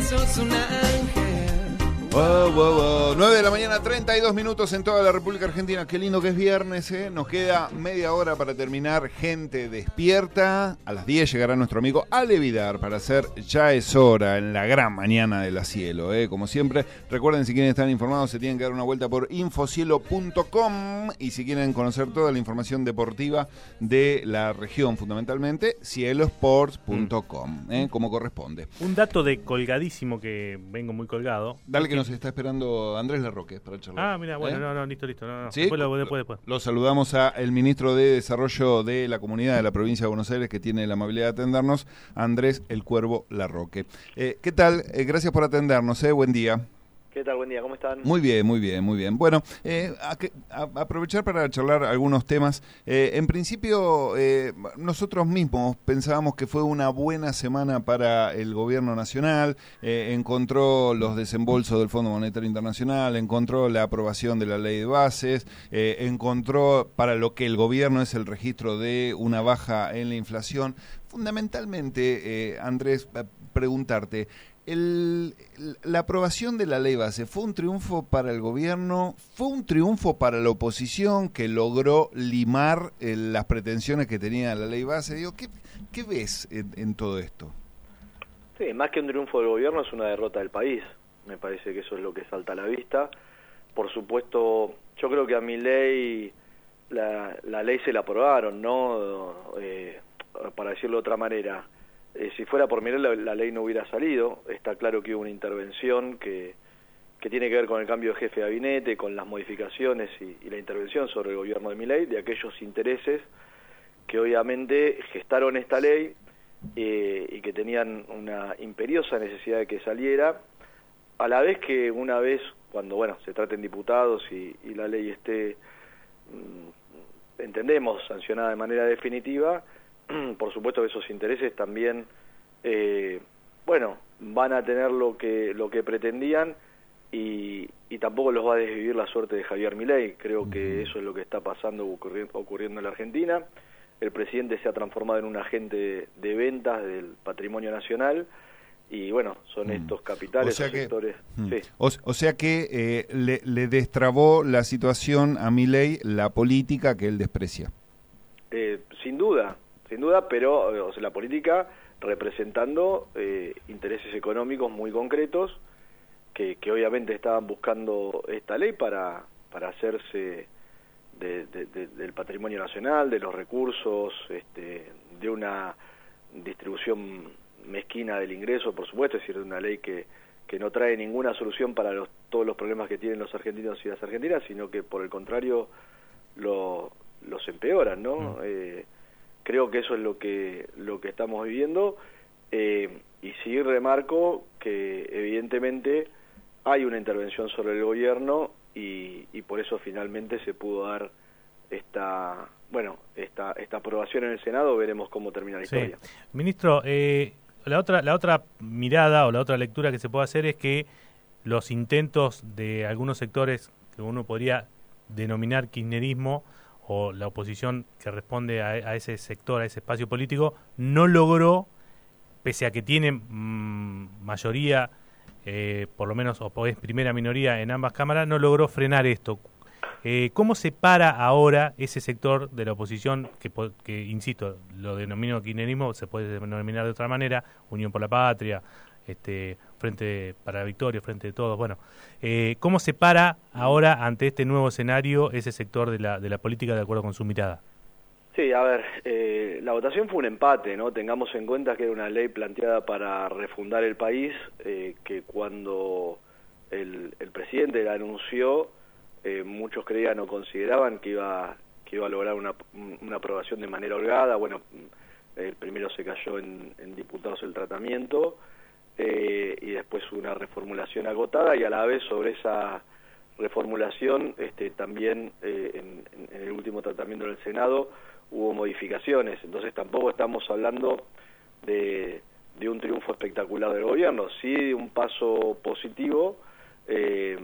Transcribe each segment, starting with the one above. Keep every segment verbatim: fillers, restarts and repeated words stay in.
sos un ángel. Wow, wow, wow. nueve de la mañana, treinta y dos minutos en toda la República Argentina. Qué lindo que es viernes, ¿eh? Nos queda media hora para terminar. Gente despierta. A las diez llegará nuestro amigo Ale Vidar para hacer Ya es hora en la gran mañana de la Cielo, ¿eh? Como siempre, recuerden, si quieren estar informados, se tienen que dar una vuelta por infocielo punto com. Y si quieren conocer toda la información deportiva de la región, fundamentalmente, cielo sports punto com, ¿eh? Como corresponde. Un dato de colgadísimo que vengo muy colgado. Dale, que nos está esperando Andrés Larroque para charlar. Ah, mira, bueno, ¿Eh? no, no, listo, listo. No, no. ¿Sí? Después, lo, después, después. Lo saludamos a el ministro de Desarrollo de la Comunidad de la Provincia de Buenos Aires, que tiene la amabilidad de atendernos, Andrés El Cuervo Larroque. Eh, ¿Qué tal? Eh, gracias por atendernos, eh. Buen día. ¿Qué tal? Buen día, ¿cómo están? Muy bien, muy bien, muy bien. Bueno, eh, a, a, aprovechar para charlar algunos temas. Eh, en principio, eh, nosotros mismos pensábamos que fue una buena semana para el gobierno nacional. Eh, encontró los desembolsos del Fondo Monetario Internacional, encontró la aprobación de la ley de bases, eh, encontró para lo que el gobierno es el registro de una baja en la inflación. Fundamentalmente, eh, Andrés, preguntarte, El, la aprobación de la ley base fue un triunfo para el gobierno, fue un triunfo para la oposición que logró limar eh, las pretensiones que tenía la ley base. Digo, ¿qué, qué ves en, en todo esto? Sí, más que un triunfo del gobierno es una derrota del país. Me parece que eso es lo que salta a la vista. Por supuesto, yo creo que a Milei la, la ley se la aprobaron, ¿no? Eh, para decirlo de otra manera. Eh, si fuera por Milei la, la ley no hubiera salido. Está claro que hubo una intervención que, que tiene que ver con el cambio de jefe de gabinete, con las modificaciones y, y la intervención sobre el gobierno de Milei, de aquellos intereses que obviamente gestaron esta ley eh, y que tenían una imperiosa necesidad de que saliera, a la vez que una vez, cuando bueno se traten diputados y, y la ley esté, mmm, entendemos, sancionada de manera definitiva, por supuesto que esos intereses también, eh, bueno, van a tener lo que lo que pretendían y, y tampoco los va a desvivir la suerte de Javier Milei. Creo que eso es lo que está pasando, ocurri- ocurriendo en la Argentina. El presidente se ha transformado en un agente de, de ventas del patrimonio nacional y bueno, son estos capitales, o sea o que, sectores. Mm. Sí. O, o sea que eh, le, le destrabó la situación a Milei la política que él desprecia. Eh, sin duda. Sin duda, pero o sea, la política representando eh, intereses económicos muy concretos que, que obviamente estaban buscando esta ley para, para hacerse de, de, de, del patrimonio nacional, de los recursos, este, de una distribución mezquina del ingreso, por supuesto, es decir, de una ley que, que no trae ninguna solución para los, todos los problemas que tienen los argentinos y las argentinas, sino que por el contrario lo, los empeoran, ¿no? Mm. Eh, Creo que eso es lo que lo que estamos viviendo eh, y sí remarco que evidentemente hay una intervención sobre el gobierno y, y por eso finalmente se pudo dar esta bueno esta esta aprobación en el Senado. Veremos cómo termina la sí. historia. Ministro, eh, la otra la otra mirada o la otra lectura que se puede hacer es que los intentos de algunos sectores que uno podría denominar kirchnerismo o la oposición que responde a, a ese sector, a ese espacio político, no logró, pese a que tiene mmm, mayoría, eh, por lo menos, o es primera minoría en ambas cámaras, no logró frenar esto. Eh, ¿Cómo se para ahora ese sector de la oposición, que, que insisto, lo denomino kirchnerismo, se puede denominar de otra manera, Unión por la Patria, este Frente para la Victoria, Frente de Todos, bueno, eh, ¿cómo se para ahora ante este nuevo escenario ese sector de la de la política de acuerdo con su mirada? Sí, a ver, eh, la votación fue un empate, ¿no? Tengamos en cuenta que era una ley planteada para refundar el país, eh, que cuando el, el presidente la anunció, eh, muchos creían o consideraban que iba que iba a lograr una, una aprobación de manera holgada. Bueno, eh, primero se cayó en, en diputados el tratamiento, Eh, y después una reformulación agotada y a la vez sobre esa reformulación este, también eh, en, en el último tratamiento del Senado hubo modificaciones, entonces tampoco estamos hablando de, de un triunfo espectacular del gobierno, sí de un paso positivo eh,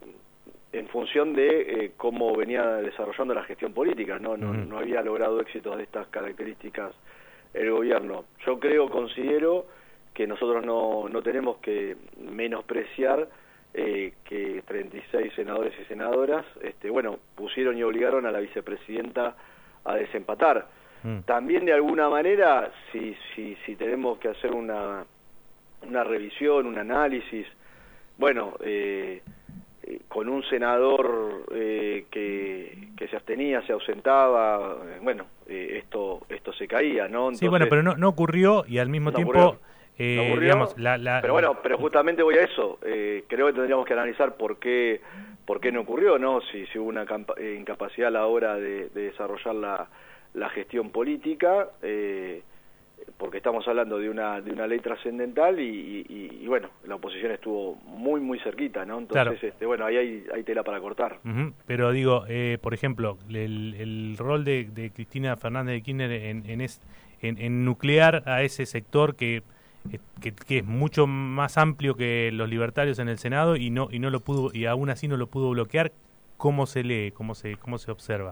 en función de eh, cómo venía desarrollando la gestión política, no, no, no había logrado éxitos de estas características el gobierno. Yo creo, considero que nosotros no, no tenemos que menospreciar eh, que treinta y seis senadores y senadoras, este, bueno, pusieron y obligaron a la vicepresidenta a desempatar. Mm. También de alguna manera, si, si, si tenemos que hacer una, una revisión, un análisis, bueno, eh, eh, con un senador eh, que, que se abstenía, se ausentaba, eh, bueno, eh, esto esto se caía, ¿no? Entonces, sí, bueno, pero no, no ocurrió y al mismo no tiempo... Ocurrió. Eh, no ocurrió, digamos, la, la, pero bueno, pero justamente voy a eso. Eh, creo que tendríamos que analizar por qué por qué no ocurrió, ¿no? Si, si hubo una eh, incapacidad a la hora de, de desarrollar la, la gestión política, eh, porque estamos hablando de una de una ley trascendental y, y, y bueno, la oposición estuvo muy muy cerquita, ¿no? Entonces, claro. este, bueno, ahí hay, hay tela para cortar. Uh-huh. Pero digo, eh, por ejemplo, el, el rol de, de Cristina Fernández de Kirchner en, en, es, en, en nuclear a ese sector que Que, que es mucho más amplio que los libertarios en el Senado y no y no lo pudo y aún así no lo pudo bloquear. ¿Cómo se lee? ¿Cómo se cómo se observa?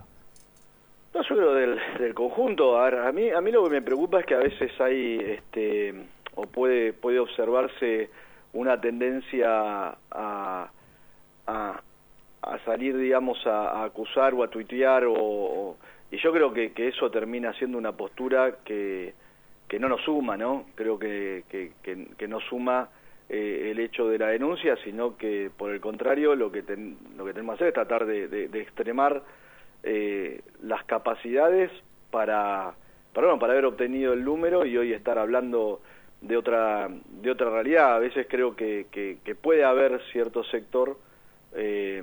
No, yo creo del, del conjunto. A, ver, a mí a mí lo que me preocupa es que a veces hay este o puede puede observarse una tendencia a a, a salir, digamos, a, a acusar o a tuitear o, o y yo creo que, que eso termina siendo una postura que que no nos suma, ¿no? Creo que, que, que, que no suma eh, el hecho de la denuncia, sino que, por el contrario, lo que, ten, lo que tenemos que hacer es tratar de, de, de extremar eh, las capacidades para, para, bueno, para haber obtenido el número y hoy estar hablando de otra de otra realidad. A veces creo que, que, que puede haber cierto sector eh,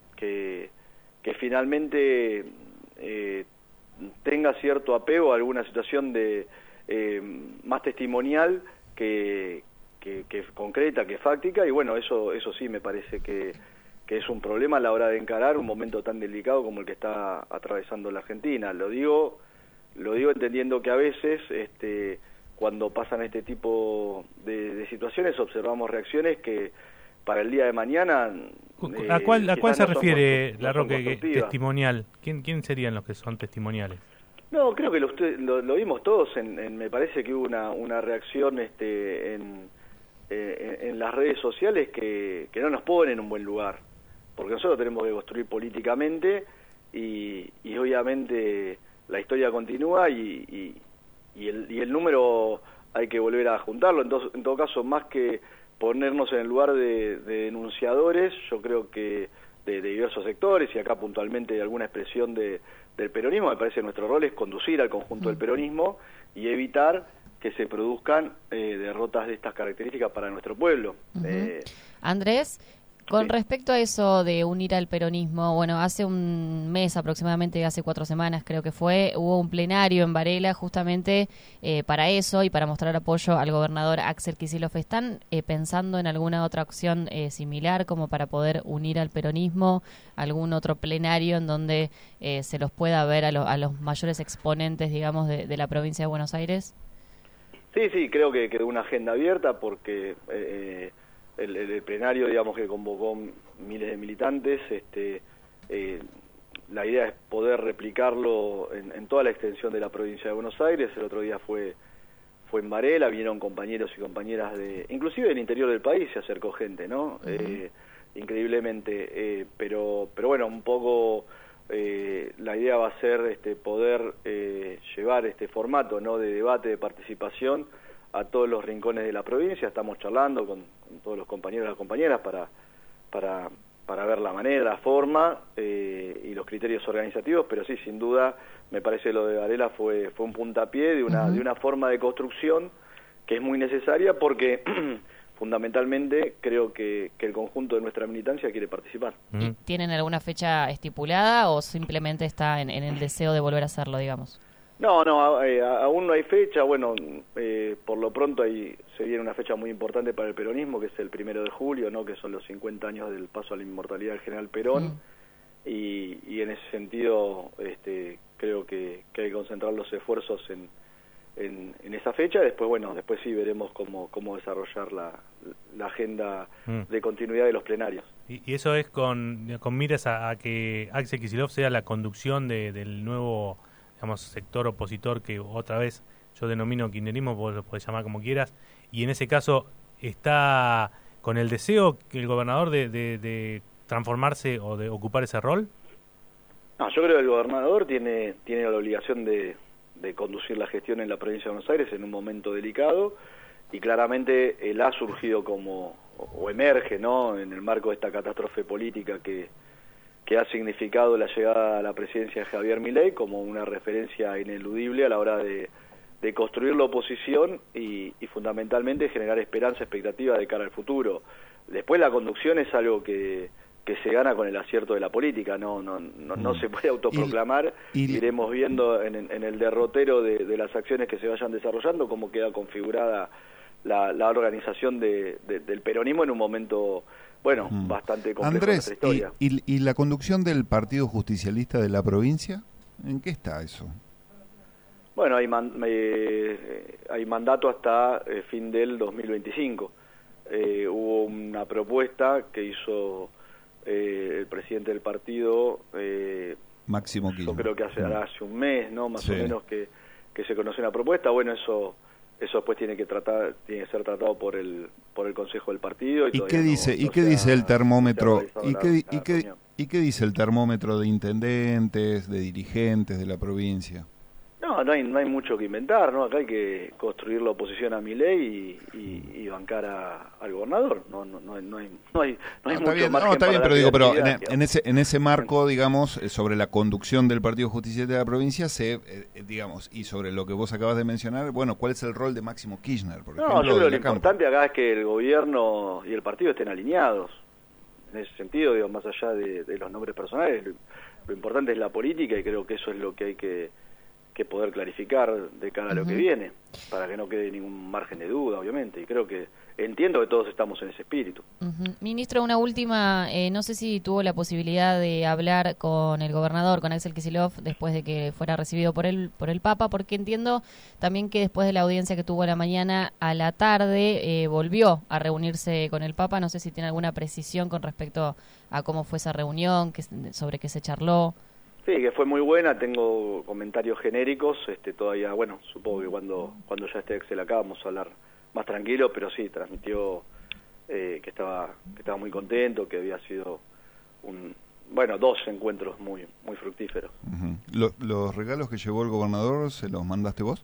que, que finalmente eh, tenga cierto apego a alguna situación de Eh, más testimonial que, que, que concreta, que fáctica, y bueno, eso eso sí me parece que, que es un problema a la hora de encarar un momento tan delicado como el que está atravesando la Argentina. Lo digo lo digo entendiendo que a veces este cuando pasan este tipo de, de situaciones observamos reacciones que para el día de mañana... Eh, ¿A cuál, a cuál se no refiere, son, Larroque, no testimonial? ¿Quién, ¿Quién serían los que son testimoniales? No, creo que lo, lo, lo vimos todos, en, en, me parece que hubo una, una reacción este, en, eh, en las redes sociales que, que no nos pone en un buen lugar, porque nosotros tenemos que construir políticamente y, y obviamente la historia continúa y, y, y, el, y el número hay que volver a juntarlo. Entonces, en todo caso, más que ponernos en el lugar de, de denunciadores, yo creo que de, de diversos sectores, y acá puntualmente de alguna expresión de del peronismo, me parece que nuestro rol es conducir al conjunto del peronismo y evitar que se produzcan eh, derrotas de estas características para nuestro pueblo. Uh-huh. eh, Andrés, con sí. respecto a eso de unir al peronismo, bueno, hace un mes aproximadamente, hace cuatro semanas creo que fue, hubo un plenario en Varela justamente eh, para eso y para mostrar apoyo al gobernador Axel Kicillof. ¿Están eh, pensando en alguna otra opción eh, similar como para poder unir al peronismo, algún otro plenario en donde eh, se los pueda ver a, lo, a los mayores exponentes, digamos, de, de la provincia de Buenos Aires? Sí, sí, creo que quedó una agenda abierta porque... Eh, El, el plenario, digamos, que convocó miles de militantes, este, eh, la idea es poder replicarlo en, en toda la extensión de la provincia de Buenos Aires. El otro día fue fue en Varela, vinieron compañeros y compañeras de, inclusive del interior del país se acercó gente, ¿no? Uh-huh. Eh, increíblemente, eh, pero pero bueno, un poco eh, la idea va a ser este poder eh, llevar este formato, ¿no?, de debate, de participación a todos los rincones de la provincia. Estamos charlando con, con todos los compañeros y las compañeras para para para ver la manera, la forma eh, y los criterios organizativos, pero sí, sin duda, me parece lo de Varela fue fue un puntapié de una uh-huh. de una forma de construcción que es muy necesaria porque fundamentalmente creo que, que el conjunto de nuestra militancia quiere participar. Uh-huh. ¿Tienen alguna fecha estipulada o simplemente está en, en el deseo de volver a hacerlo, digamos? No, no, eh, aún no hay fecha. Bueno, eh, por lo pronto ahí se viene una fecha muy importante para el peronismo, que es el primero de julio, ¿no?, que son los cincuenta años del paso a la inmortalidad del general Perón, mm. y, y en ese sentido este, creo que, que hay que concentrar los esfuerzos en, en, en esa fecha. Después, bueno, después sí veremos cómo, cómo desarrollar la, la agenda mm. de continuidad de los plenarios. Y, y eso es con, con miras a, a que Axel Kicillof sea la conducción de, del nuevo, digamos, sector opositor que otra vez yo denomino kirchnerismo, vos lo podés llamar como quieras, y en ese caso está con el deseo que el gobernador de, de, de transformarse o de ocupar ese rol. No, yo creo que el gobernador tiene, tiene la obligación de, de conducir la gestión en la provincia de Buenos Aires en un momento delicado, y claramente él ha surgido como, o emerge, ¿no?, en el marco de esta catástrofe política que, que ha significado la llegada a la presidencia de Javier Milei como una referencia ineludible a la hora de, de construir la oposición y, y fundamentalmente generar esperanza, expectativa de cara al futuro. Después la conducción es algo que, que se gana con el acierto de la política, no no no, no se puede autoproclamar. Y, y, iremos viendo en, en el derrotero de, de las acciones que se vayan desarrollando cómo queda configurada la, la organización de, de, del peronismo en un momento, bueno, mm. bastante complejo. Andrés, de nuestra historia. Y, y, ¿y la conducción del Partido Justicialista de la provincia? ¿En qué está eso? Bueno, hay, man, eh, hay mandato hasta eh, fin del dos mil veinticinco. Eh, hubo una propuesta que hizo eh, el presidente del partido, eh, Máximo Kirchner. Yo creo que hace, hace un mes, ¿no? Más sí. o menos que, que se conoció una propuesta. Bueno, eso eso después tiene que tratar tiene que ser tratado por el por el Consejo del partido. ¿Y, ¿Y qué dice no, y no qué dice el termómetro? ¿Y la, qué la y qué y qué dice el termómetro de intendentes, de dirigentes de la provincia? No, no hay, no hay mucho que inventar, ¿no? Acá hay que construir la oposición a Milei y, y, y bancar a, al gobernador. No, no, no hay, no hay, no hay, no hay no, mucho está bien, margen no, está bien, pero digo, pero en, en ese en ese marco, digamos, sobre la conducción del Partido Justicialista de la provincia, se, eh, digamos, y sobre lo que vos acabas de mencionar, bueno, ¿cuál es el rol de Máximo Kirchner, por ejemplo? No, yo creo que lo importante acá es que el gobierno y el partido estén alineados. En ese sentido, digo, más allá de, de los nombres personales, lo, lo importante es la política y creo que eso es lo que hay que que poder clarificar de cara a lo uh-huh. que viene, para que no quede ningún margen de duda, obviamente, y creo que entiendo que todos estamos en ese espíritu. Uh-huh. Ministro, una última, eh, no sé si tuvo la posibilidad de hablar con el gobernador, con Axel Kicillof, después de que fuera recibido por el, por el Papa, porque entiendo también que después de la audiencia que tuvo a la mañana, a la tarde, eh, volvió a reunirse con el Papa, no sé si tiene alguna precisión con respecto a cómo fue esa reunión, que, sobre qué se charló. Sí, que fue muy buena, tengo comentarios genéricos, este todavía, bueno, supongo que cuando cuando ya esté Axel acá vamos a hablar más tranquilo, pero sí, transmitió eh, que estaba que estaba muy contento, que había sido un, bueno, dos encuentros muy muy fructíferos. Uh-huh. ¿Lo, ¿Los regalos que llevó el gobernador se los mandaste vos?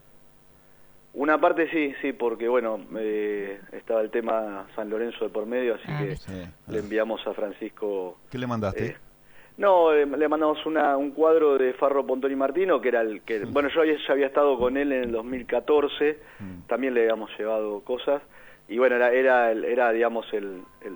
Una parte sí, sí, porque bueno, eh, estaba el tema San Lorenzo de por medio, así ah, que sí. le enviamos a Francisco... ¿Qué le mandaste? Eh, No, eh, le mandamos una, un cuadro de Farro Pontoni Martino, que era el que... Bueno, yo ya había estado con él en el dos mil catorce, mm. también le habíamos llevado cosas, y bueno, era, era, era digamos, el, el,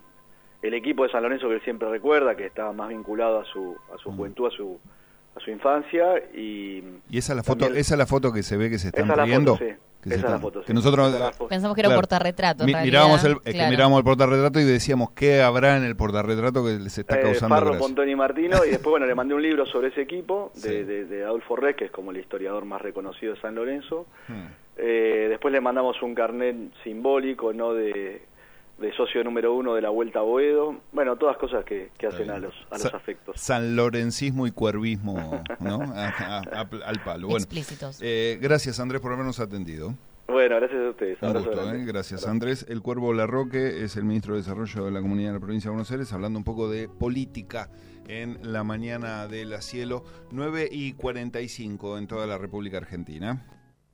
el equipo de San Lorenzo que él siempre recuerda, que estaba más vinculado a su a su mm. juventud, a su a su infancia, y... ¿Y esa es la foto, también, esa es la foto que se ve que se están esa riendo? Foto, sí. Que esa están, es la foto, sí. que nosotros pensamos que era claro, un portarretrato. Mi, mirábamos el, claro. que mirábamos el portarretrato y decíamos qué habrá en el portarretrato que les está causando eh, Farro gracia. Pontoni Martino, y después bueno le mandé un libro sobre ese equipo de, sí. de, de Adolfo Rez, que es como el historiador más reconocido de San Lorenzo. Hmm. Eh, después le mandamos un carnet simbólico, no de, de socio número uno de la Vuelta a Boedo. Bueno, todas cosas que, que hacen a los a los Sa afectos. Sanlorencismo y cuervismo, ¿no? A, a, a, al palo. Bueno, explícitos. Eh, gracias Andrés por habernos atendido. Bueno, gracias a ustedes. Un gusto, ¿eh? Gracias Andrés. El Cuervo Larroque es el ministro de Desarrollo de la Comunidad de la Provincia de Buenos Aires, hablando un poco de política en la mañana de la Cielo, nueve y cuarenta y cinco en toda la República Argentina.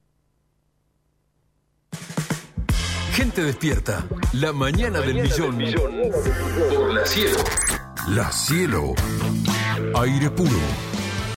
Gente despierta, la mañana, la del, mañana millón. del millón por la Cielo. La Cielo, aire puro.